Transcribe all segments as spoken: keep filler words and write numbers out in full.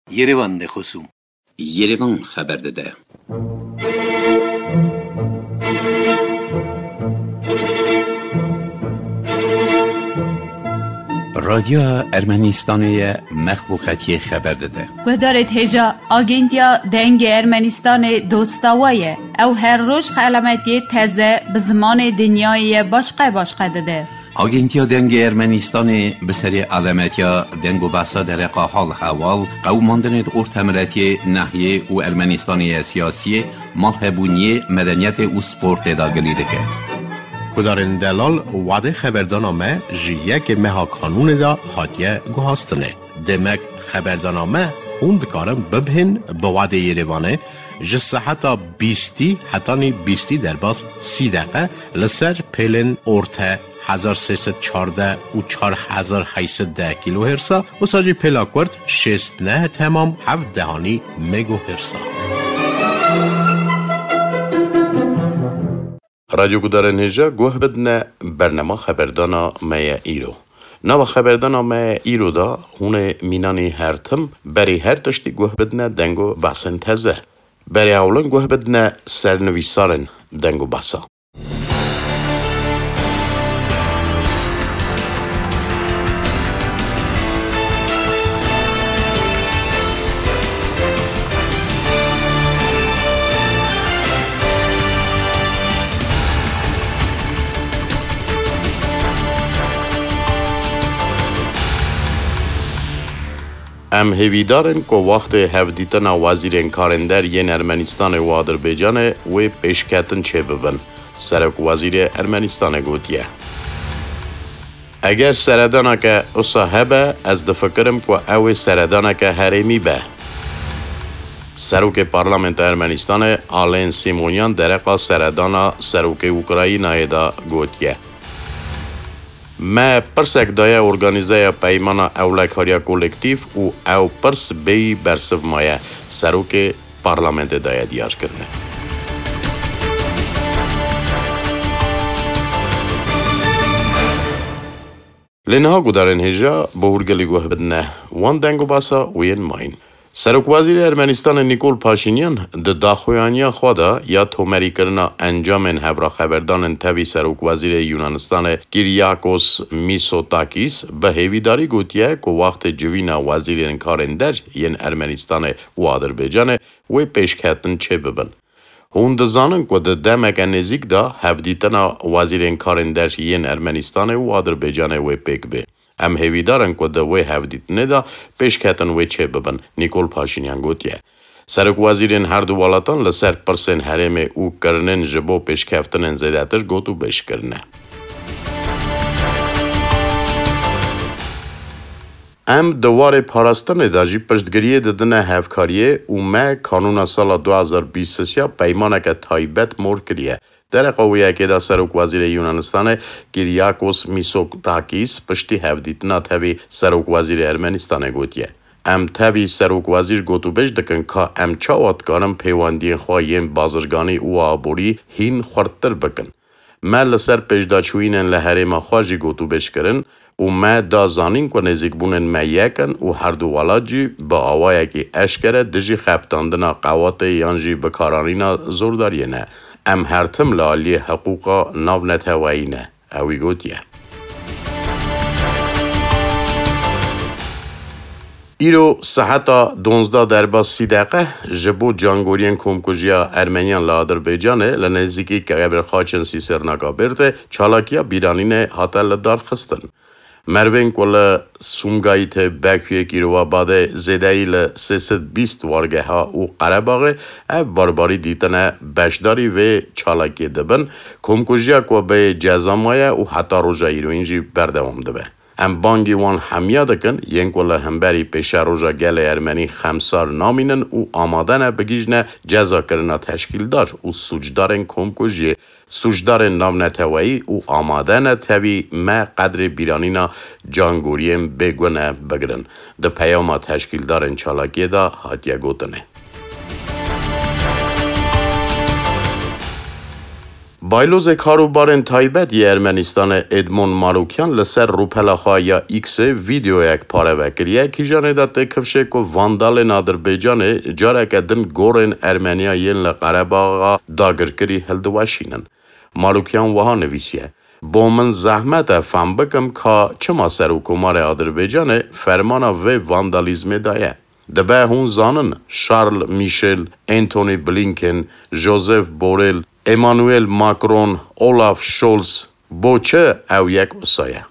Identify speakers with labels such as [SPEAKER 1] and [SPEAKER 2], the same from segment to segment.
[SPEAKER 1] Yerevan de خصوم
[SPEAKER 2] Yerevan خبر داده. رادیو ارمنستان مخلوقاتی خبر داده.
[SPEAKER 3] گذارت هجا آگنتیا دنگ ارمنستان دوستاویه او هر روز علامتی تازه به زمان دنیای باشقه باشقه داده.
[SPEAKER 2] آگنتیا دنگ ارمنستان به سری علامتیا دنگ و بسا در قاحال حوال قوماندنت ارتمرتی نحیه و ارمنستانی سیاسی مالهبونی مدنیت و سپورت داگلی دکه.
[SPEAKER 4] کدارن دلال وعده خبردانامه جیه که مها کانون دا حاتیه گوهاستنه. دمک خبردانامه خوند کارم ببهن به وعده یریوانه جسه حتی بیستی حتی نی بیستی در باز سی دقیقه لسر پیلن ارته هزار سیصد چارده و چار هزار هیصد ده کیلو هرسا و ساجی پیلاکورد شست نه تمام هفت دهانی مگو هرسا.
[SPEAKER 5] رادیو گودار نجا گوه بدنه برنامه خبردانا میا ایرو. نو خبردانا میا ایرو دا هونه مینانی هرتم بری هر تشتی گوه بدنه دنگو بحثن تزه. بری اولن گوه بدنه سرنویسارن دنگو بحثا. ام هیویدارن که وقت هفدیتن وزیرین کارندر ین ارمنستان و آذربایجان و پیشکتن چه ببن سرک وزیر ارمنستان گوتیه. اگر سردانا که اصحابه از دفکرم که او سردانا که هرمی به. سروک پارلمنت ارمنستان آلین سیمونیان درقا سردانا سروک اوکراینای دا گوتیه. ما پرسک دایا ارگانیزایا پیمانا اولکاریا کولکتیف و او پرس بی برسف مایه سروک پارلمنت دایا دیاج کرنه. لنها گودارن هجا بهورگلی گوه بدنه وان دنگو باسا وین ماین. سرک وزیر ارمنستان نیکول پاشینیان د داخویانیا خوادا یا تومری کرنا انجامن هبرا خبردانن تاوی سرک وزیر یونانستان کیریاکوس میسوتاکیس به هیویداری گوتیه که وقت جوینا وزیرین کارندر ین ارمنستان و آذربایجان و پیشکتن چه ببن. هون دزانن که د دمک نزیک دا هفدیتنا وزیرین کارندر ین ارمنستان و آذربایجان و پیک به. ام هیویدارن که دوی هفدیت ندا پیش کتن وی چه ببن نیکول پاشینیان گوتیه. سرک وزیرین هر دو والاتان لسر پرسن حرم او کرنن جبو پیش کفتنن زیداتر گوتو بش کرنه. ام دوار پاراستان داجی پشتگریه ددنه هفکاریه و ما کانون سال دو هزار و بیست و سه پیمانه که تایبت مور کریه. در قویه که دا سروک وزیر یونانستان کیریاکوس میسوتاکیس پشتی هفدیتنا تاوی سروک وزیر ارمنستان گوتیه. ام تاوی سروک وزیر گوتو بش دکن که ام چاوات کارم پیواندین خواهیم بازرگانی و آبوری هین خوردتر بکن. ما لسر پشداچوینن لحرم خواهی گوتو بش کرن و ما دا زانین که نزیک بونن میکن و هر دو والاجی با آوائه که اشکره دجی خبتاندنا قوات یانجی بکارارینا زورداریه نه. ام هرتم لالی حقوقا ناو نتوائینه اوی گوتیه. ایرو ساعتا دونزده در باز سی دقیقه جبو جانگورین کمکوژیا ارمنیان لآذربایجانه لنزیکی که قبر خاچن سی سرناکا برده چالاکیا بیرانینه حاتا لدار خستن. مروین کل سومگایت بکوی کیروا باده زدهی لسیصد بیست وارگه ها و قرباغه او بارباری دیتنه بشداری و چالاکی دبن کمکوژیا که به جزامایه و حتی روژا ایروینجی بردوام دبه. ام بانگی وان همیا دکن ین کل همبری پیش روژا گل ارمنی خمسار نامینن و آمادن بگیجنه جزا کرنا تشکیل دار و سوجدارن کمکوژی سوجدارن نام نتوایی و آمادن تاوی ما قدر بیرانینا جانگوریم بگونه بگرن. ده پیاما تشکیل دارن چالاکی دا هاتیا گوتنه. Բայլոզ է քարուբարեն թայբետ Երմենիստանը Էդմոն Մարուկյան լսեր ռուփելախայա X-ը վիդեոյակ փարավեկրիա քիժանը դա տեքվշեկո վանդալեն Ադրբեջանը ջարակա դն գորեն Արմենիա ելնա Ղարաբաղա դագրկրի հլդվաշինն Մարուկյան վահանվիսիա Բոմն զահմետը ֆամբկմ քա չմասերու կոմարե Ադրբեջանը ֆերմանա վե վանդալիզմը դայա Դբե հուն զանն Շարլ Միշել, Էնթոնի Բլինքեն, Ժոզեֆ Բորել, Էմանուել Մակրոն, Օլաֆ Շոլց, Բոչը ավյակ ուսայա։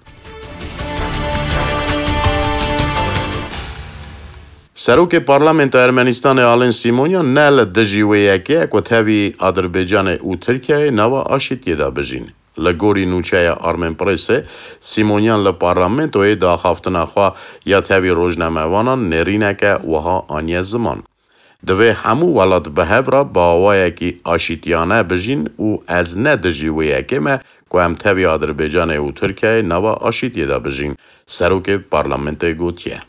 [SPEAKER 5] Սարուկ է պարլամենտ Արմենիստանը Ալեն Սիմոնյան նելը դժիվեյակ է կոթավի Ադրբեջանը ու Թուրքիայի նավա աշիտ եդա բժին։ Լգորի նուչայա Արմեն պրեսը Սիմոնյան լը պարլամենտ օե դա խավտնախվա յաթավի ռոժնամավանան ներինակա ուահա անյա զման։ Դվե համու վալատ բհևրա բավայակի աշիտյանա բժին ու از نه դժիվեյակ է մե կոյամ թավի Ադրբեջանը ու Թուրքիայի նավա աշիտ եդա բժին սարուկ է պարլամենտ է գոտյա։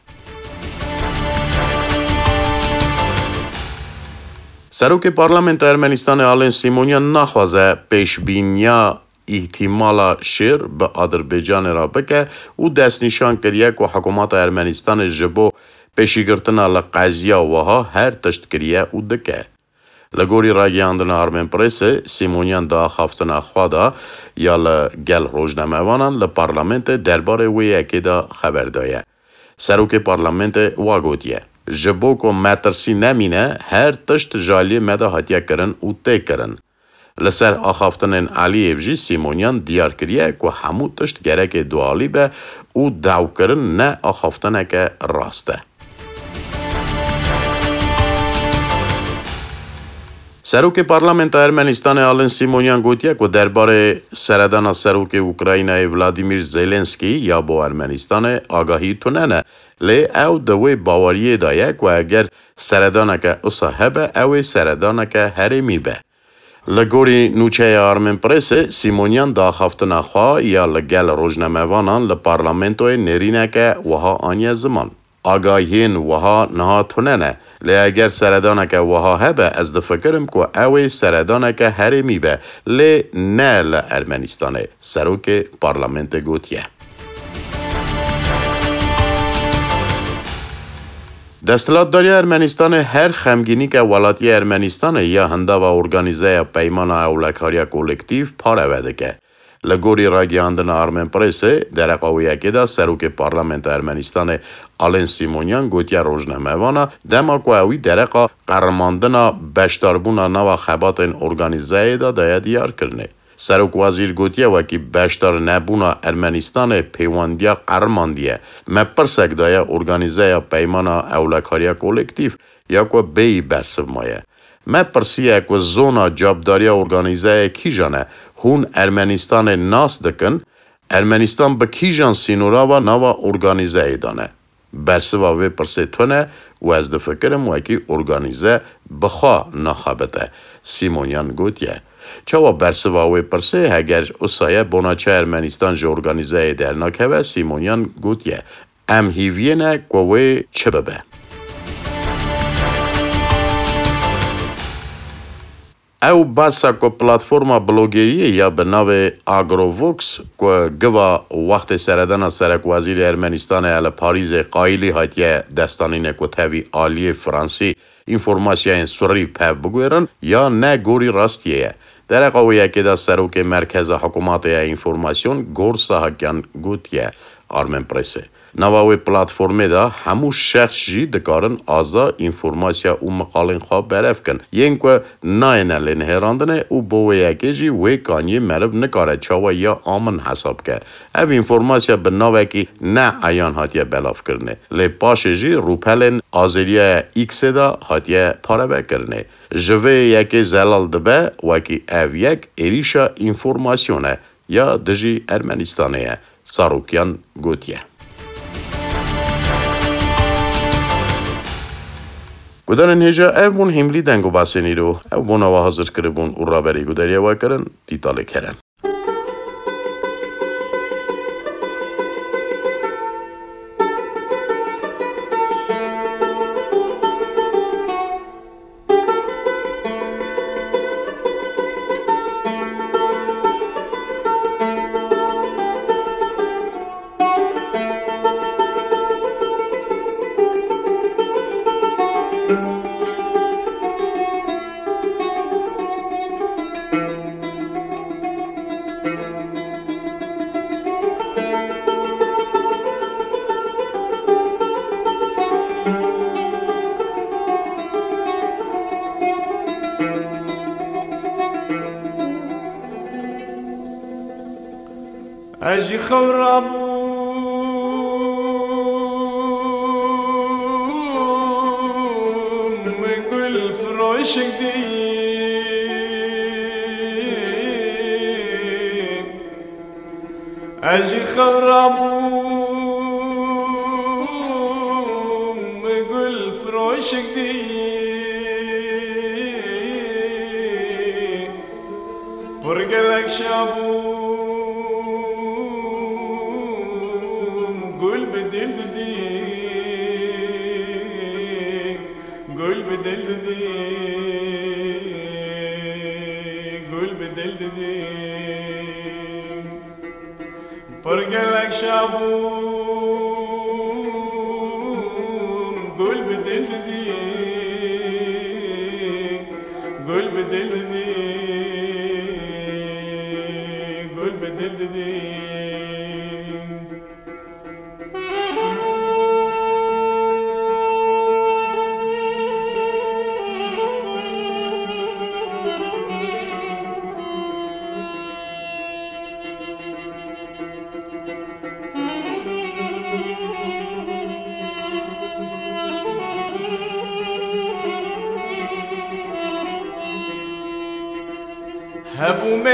[SPEAKER 5] Սարուկ է պարլամենտ Արմենիստանը Ալեն Սիմոնյան նախվազը պեշբինյա իհտիմալա շիր բը Ադրբեջան ռաբեկը ու դեսնիշան կրիակ ու հակոմատ Արմենիստանը ժբո պեշիգրտնալը ყազյա վահա հեր տշտ կրիա ու դկե։ Լգորի ռագիանդնա Արմեն պրեսը Սիմոնյան դա խավտնախվադա յալը գել ռոժնամավանան լը պարլամենտը դերբար է ուեյակե դա խավերդայա։ Սարուկ է պարլամենտը ուագոտյա։ Ժբոկո մատրսի նամինը հեր տշտ ժալի մեդա հատյա կրն ու տե կրն։ Լսեր ախավտնեն Ալիևժի Սիմոնյան դիար կրիա կո համու տշտ գերակ է դուալի բե ու դավ կրն նե ախավտնակը ռաստ է։ Սարուկ է պարլամենտ Արմենիստանը Ալեն Սիմոնյան գոտյա կո դերբար է Սարադանա սարուկ է Ուկրաինայի Վլադիմիր Զելենսկի յաբո Արմենիստանը ագահի թունենը լե au դվե բավարիե դայա կո ագեր Սարադանակը ուսահեբը ավե Սարադանակը հարեմի բե Լգորի նուչայա Արմեն պրեսը Սիմոնյան դա խավտնախվա յա լգել ռոժնամավանան լը պարլամենտոյ ներինակը ուահա անյա զման ագահին ուահա նահա թունենը լե ագեր Սարադանակը ուահա հեբը аз դվկրմ կո ավե Սարադանակը հարեմի բե լե նել Արմենիստանը սարուկ է պարլամենտ է գոտյա Դստլադարի Արմենիստանը հեր խեմգինիկը վալատի Արմենիստանը յա հնդավա օրգանիզայա պայմանա աուլակարյա կոլեկտիվ պարավեդք է։ Լգորի ռագիանդնա Արմեն պրեսը դերակավույակ էդա սարուկ է պարլամենտ Արմենիստանը Ալեն Սիմոնյան գոտյա ռոժնամավանա դեմակոյավի դերակա կարմանդնա բեշտարբունա նավա խաբատեն օրգանիզայա էդա դայա դիար կրնե։ Սարուկ վազիր գոտյավակի բեշտար նաբունա Արմենիստանը պեվանդյա կարմանդյա մե պրսակ դայա օրգանիզայա պայմանա աուլակարյա կոլեկտիվ յակո բեի բերսվմայա մե պրսի յակո զոնա ջաբդարյա օրգանիզայա քիժանա հուն Արմենիստանը նաս դկն Արմենիստան բքիժան սինորավա նավա օրգանիզայա դանե բերսվա վե պրսե թոնե ու аз դվկրմ ուակի օրգանիզա բխա նախաբետը Սիմոնյան գոտյա Չավա բերսվա ուե պրսե հագեր ուսայա բոնաչա Արմենիստան ժ օրգանիզայա դերնակավա Սիմոնյան գոտյա ամ հիվյենա կովե չբբե Au basako platforma blogeriye ya benave Agrovox ko gva waqt Saradana Sarak Waziri Ermenistan ala Paris'e qaili hatiye destanine ko tavi aliye Fransi informasyayın suri pev bugüren ya ne gori rastiye در قویه که در سروک مرکز حکومت یا اینفورماسیون گورسا هکیان گوتیه آرمن پرسه. نواوی پلاتفورمه دا همو شخص جی دکارن آزا اینفورماسیا و مقالین خواب برف کن. ین که ناینه لین هراندنه و بویه که جی وی کانی مرف نکاره چاوا یا آمن حساب که. او اینفورماسیا بناوه که نه ایان هاتیه بلاف کرنه. لی پاش جی روپلین آزریه ایکس دا هاتیه پاره کرنه. جوه یکی زلال دبه وکی او یک ایریشا اینفورماسیونه یا دجی ارمنستانه ساروکیان گوتیه. گودارن هجا او بون هملی دنگو باسنی رو او بون آوه حاضر کرده بون او را بری گوداری آوه کرن دیتاله کرن.
[SPEAKER 1] اجي خورابو مقل فروش جديد اجي خورابو مقل فروش جديد برقلك شابو قول بدل دي قول بدل دي قول بدل دي برقلك شابون قول بدل دي قول بدل دي قول بدل دي هبو ما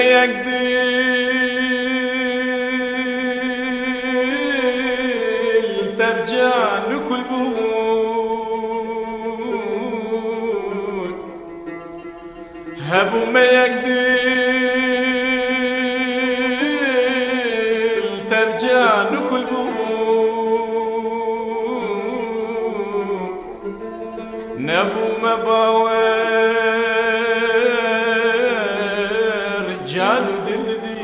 [SPEAKER 1] يقدر ترجع لكل بول هبو ما يقدر ترجع لكل بول نبو ما باور جانو دل دي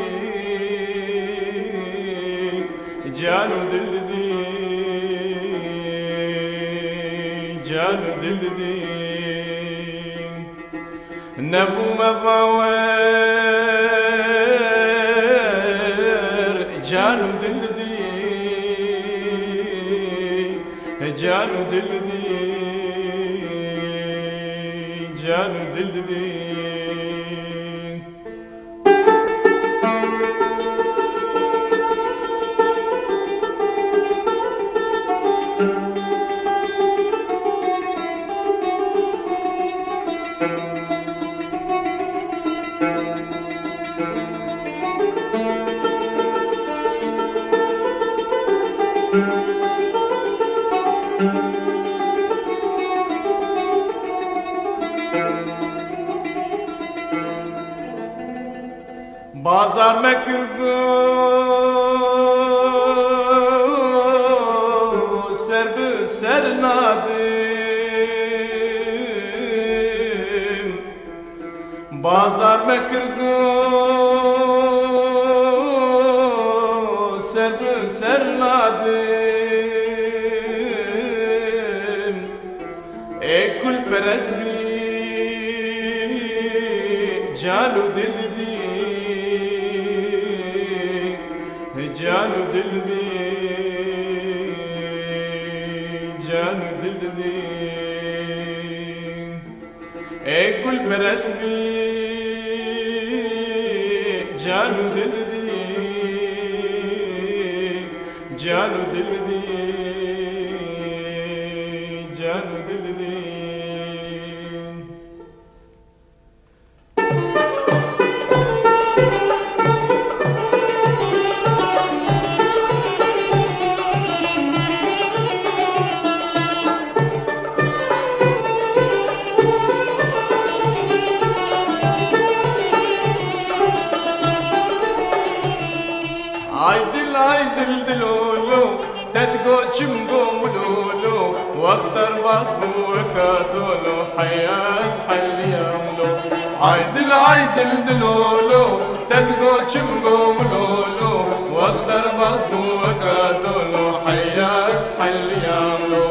[SPEAKER 1] جانو دل دي جانو دل دي نبو ما باور جانو دل دي جانو دل دي جانو دل دي بازار مكرغو سر بسر نادم بازار مكرغو سر بسر نادم اي كل برسمي جانو دل دي جانو دل دي جانو دل دي اي قل برسمي جانو دل دي جانو دل دي جانو دل دي عيدل عيدل دلولو تدقو جمقو ملولو واختر باصبو وكادولو حياس حلي يملو عيدل عيدل دلولو تدقو جمقو ملولو واختر باصبو وكادولو حياس حلي يملو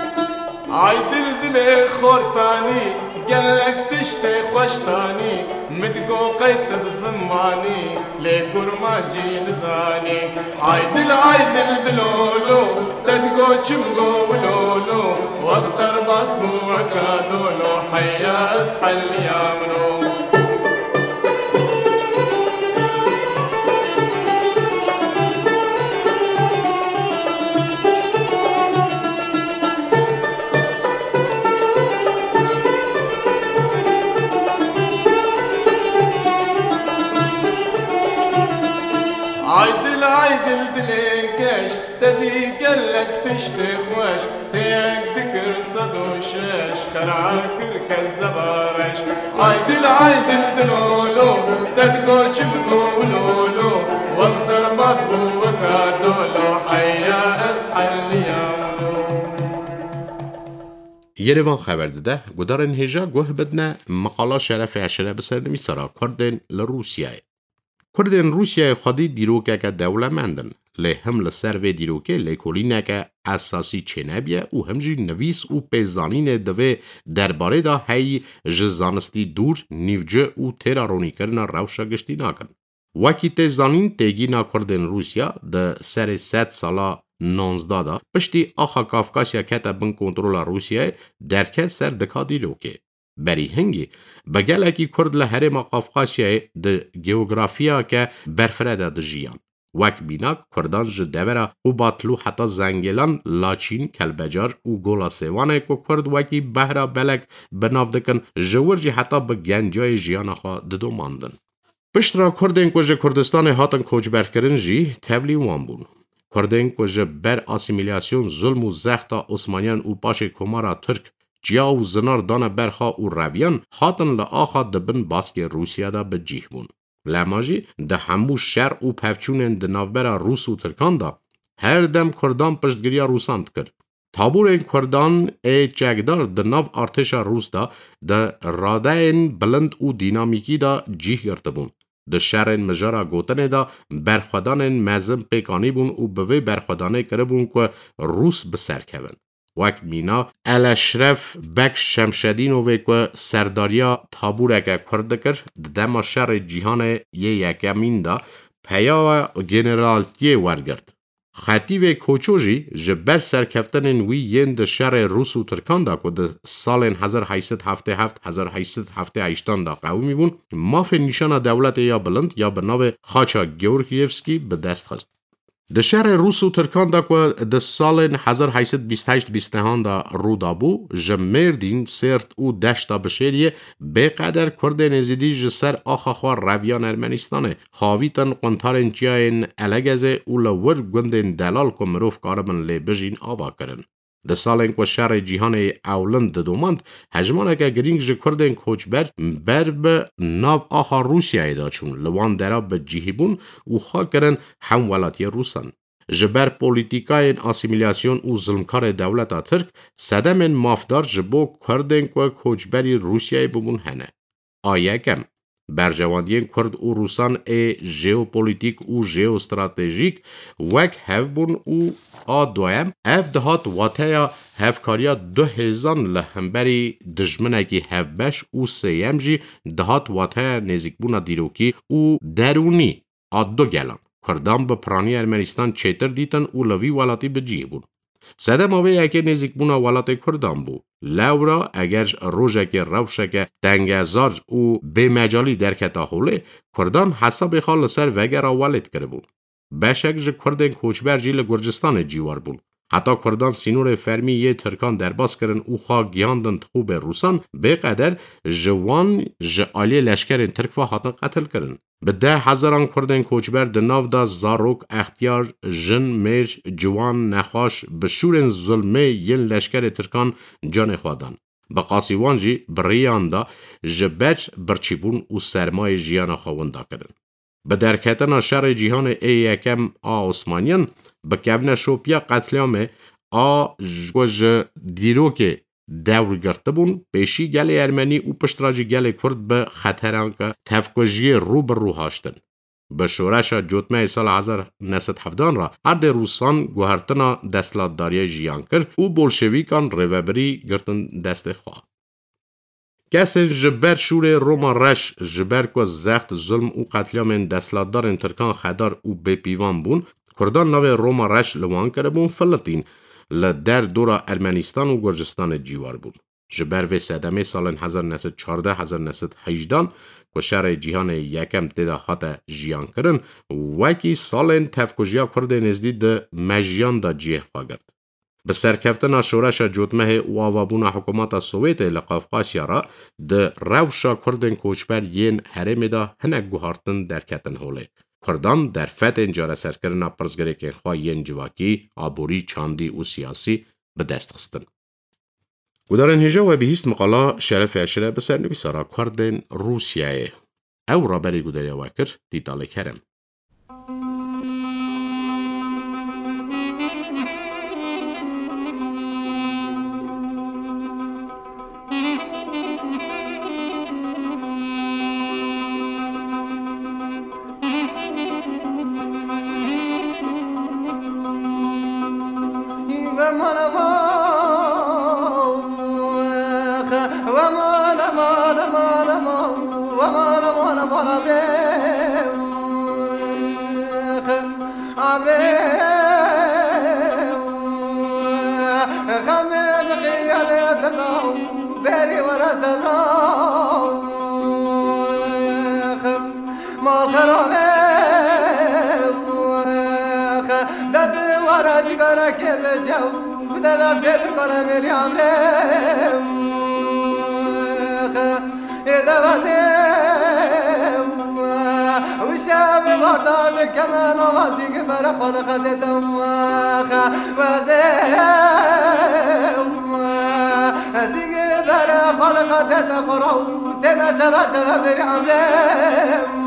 [SPEAKER 1] عيدل دلي خورتاني قالك تشتي خوشتاني مدقو قيت بزماني لقرما جين زاني عيدل عيدل دلولو تدقو چمقو ولولو واختر باسمو وكادولو حيا اسحل يامنو عيدل عيدل دليكش تدي قلك تشتي خوش تيك ذكر صدوشش خرعكر كالزبارش عيدل عيدل دلولو تدقو چمقو ولولو واختر باسبو وكادولو حيا اسحل يامنو
[SPEAKER 4] یریوان خبر داده گودارن هجا گوه بدنه مقاله شرف عشره بسرنمی سرا کردن لروسیه. کردن روسیه خودی دیروکه که دولمندن لی هم لسر و دیروکه لی کلینه که اساسی چنه بیه و همجی نویس و پیزانین دوه درباره دا هی جزانستی دور نیوجه و ترارونی کرن روشا گشتی ناکن. وکی تیزانین تیگینا کردن روسیا ده سر ست سالا نانزده دا پشتی آخا کافکاسیا کتا بن کنترول روسیه درکه سر دکا دیروکه. بری هنگی بگلکی کرد لحرم قافقاسیای ده گیوگرافیا که برفرده ده جیان. وک بیناک کردان جدوره و باطلو حتی زنگلان لاچین کلبجار و گولا سیوانه که کرد وکی بهرا بلک بناف دکن جورجی حتی به گنجای جیان خواه ددو ماندن. پشت را کردین که جه کردستان هاتن کوچبر کرن جی تبلی وان بون. کردین که جه بر آسیمیلیاسیون ظلم و زختا عثمانیان و پاش کمارا ترک جیا و زنار دانه برخا و رویان هاتن لآخا دبن باسک روسیا دا بجیح بون. لاماجی ده همو شر و پفچونن ده نافبرا روس و ترکان دا هر دم کردان پشتگریا روسان کرد. تابور این کردان ای چگدار ده ناف ارتشا روس دا ده راده این بلند و دینامیکی دا جیح گرته بون. ده شر این مجارا گوتنه دا برخودان این مزم پیکانی بون و بوی برخودانه کرده بون که روس بسر کبن. وک مینا الاشرف بک شمشدینوی که سرداریا تابور اگه کرده کرد دما شر جیهان یه یکمین دا پیا گنرالتیه ورگرد. خطیو کوچوژی جبر سرکفتن وی یند شر روس و ترکان دا که ده سال هزار و هشتصد و هفتاد و هفت هزار و هشتصد و هفتاد و هشت دا قومی بون ماف نشان دولت یا بلند یا بناو خاچا گورکیفسکی به دست خست. ده شهر روس و ترکان دا که ده سال هزار و هشتصد و بیست و هشت بیست و نه دا رو دا بو جمردین سرت و دشتا بشریه بقدر کرده نزیدی جسر آخا خواه رویان ارمنستانه خواویتن قنطارن چیاین الگزه و لور گندن دلال که مروف کارمن لی بجین آوا کرن. ده سالن که شهر جیهان اولند دوماند هجمانه که گرینگ جه کردن کوچبر بر به ناو آخا روسیه دا چون لوان درا به جیهبون و خواه کرن هم ولاتی روسان. جبر پولیتیکای آسیمیلیاسیون و ظلمکار دولت ترک صدم مافدار جبو کردن که کوچبری روسیه ببون هنه. آیه کم برجواندین کرد و روسان ای ژئوپلیتیک و ژئوستراتژیک وک هف بون و آ دویم اف دهات واتیا هفکاریا دو هزان لهمبری دجمنگی هف بش و سیم جی دهات واتیا نزیک بونا دیروکی و درونی آ دو گلان کردان به پرانی ارمنستان چیتر دیتن و لوی والاتی بجی بون. سده ماوی اگه نزیک بونا والات کردان بو. لورا اگر روژه که روشه که دنگزار و به مجالی درکتا خوله کردان حساب خال سر وگر والد کرده بون. بشک جه کردن کوچبر جیل گرجستان جیوار بون. حتی کردان سینور فرمی یه ترکان درباس کرن او خواه گیاندن خوب روسان به قدر جوان جه آلی لشکر ترک و حتی قتل کرن. به ده هزاران کردن کوچبر دناو دا زاروک اختیار جن میش جوان نخواش بشورن ظلمه ین لشکر ترکان جان خوادان. به قاسیوان جی بریان دا جبچ برچیبون و سرمای جیان خوانده کرن. به درکتن شر جیهان ای یکم آ عثمانیان به کون شوپیا قتلیام آ جوج دیروک دور گرته بون پیشی گل ارمنی و پشتراجی گل کرد به خطران که تفکجی رو بر رو هاشتن. به شورش جوتمه سال هزار و نهصد و هفتاد را ارد روسان گوهرتنا دستلاتداری جیان کرد و بولشویکان ریوبری گرتن دست خواه. کسین جبر شور روما رش جبر کو زخت ظلم و قتلیام دستلاتدار ترکان خدار و بپیوان بون کردان ناو روما رش لوان کرده بون فلسطین لدر دورا ارمنستان و گرجستان جیوار بون. جبر و صدمه سال هزار و نهصد و چهارده هزار و نهصد و هجده که شهر جهان یکم تدا خاطر جیان کرن وکی سال تفکجیا کرد نزدیک ده مجیان دا جیه خواگرد. به سرکفتن شورش جوتمه و آوابون حکومت سوویت لقافقاسیا را ده روشا کردن کوچبر ین حرم دا هنگ گوهارتن در کتن هوله. کردان در فتح انجار سرکرنا پرزگره که خواه ین جواکی، آبوری، چاندی و سیاسی به دست خستن. و در انهجا و بهیست مقالا شرف اشره بسر نویسارا کردن روسیه او را بری گودری واکر دیدال کرم.
[SPEAKER 6] كمان واسيق برا خلق دم وزيم سيق برا خلق دم قرو دم سبا سبا برعملم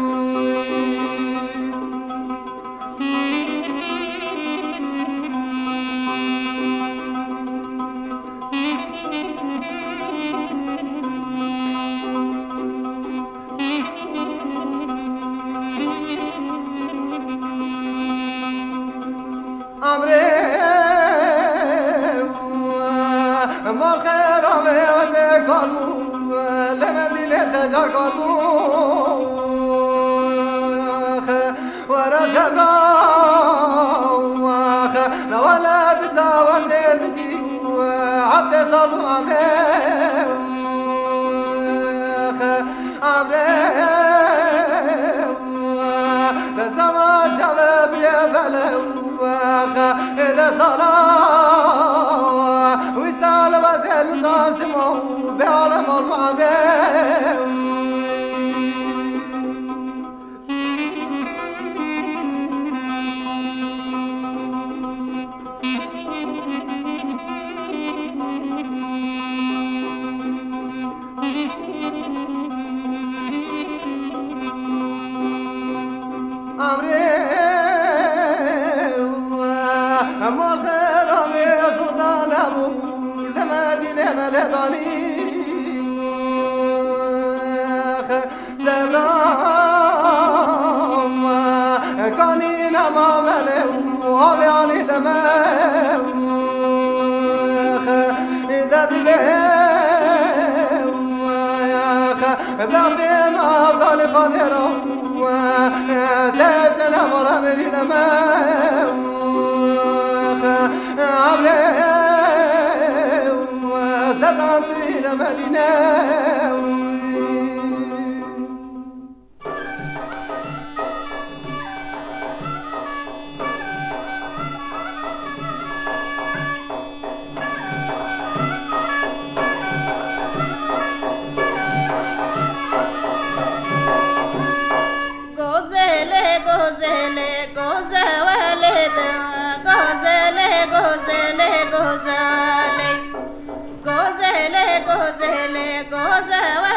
[SPEAKER 7] Gozele, gozele, gozele,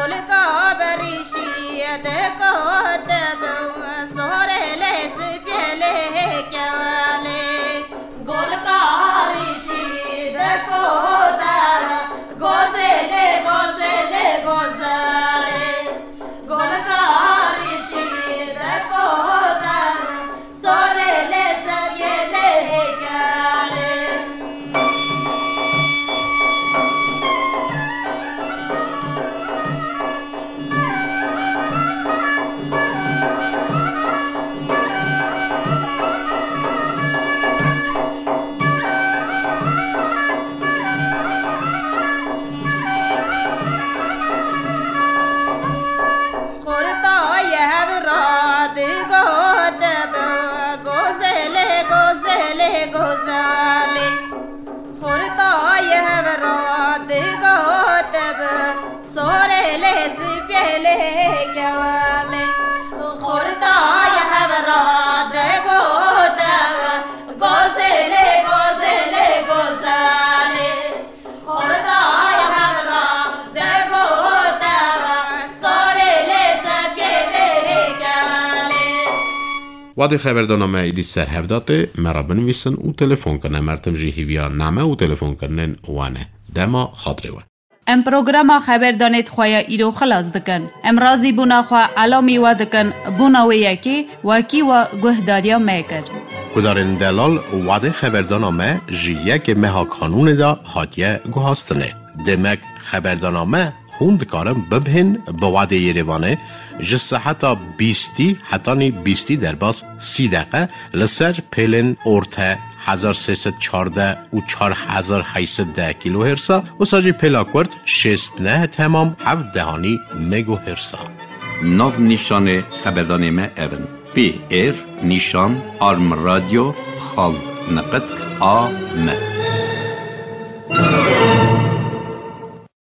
[SPEAKER 4] وادی خبردارنامه ایدی سرهفداته مرابن ویسن و تلفن کنه مرتم جیهیویا نامه و تلفن کنن وانه دما خاطره وان
[SPEAKER 3] ام پروگراما خبردانیت خواه ایرو خلاص دکن ام رازی بونا خواه علامی و دکن بونا و یکی واکی و گهداریا میکر
[SPEAKER 4] کدارن دلال وادی خبردارنامه جیه که مها کانون دا هاتیه گوهاستنه دمک خبردارنامه خوند کارم ببهن به وعده یریوانه جسه حتی بیستی حتی نی بیستی در باز سی دقیقه لسر پیلن ارته هزار سیصد چارده و چار هزار هیصد ده کیلو هرسا و ساجی پیلاکورد شست نه تمام هفت دهانی مگو هرسا
[SPEAKER 2] نو نشان خبردارنامه اون پی ایر نشان آرم رادیو خال نقد آ م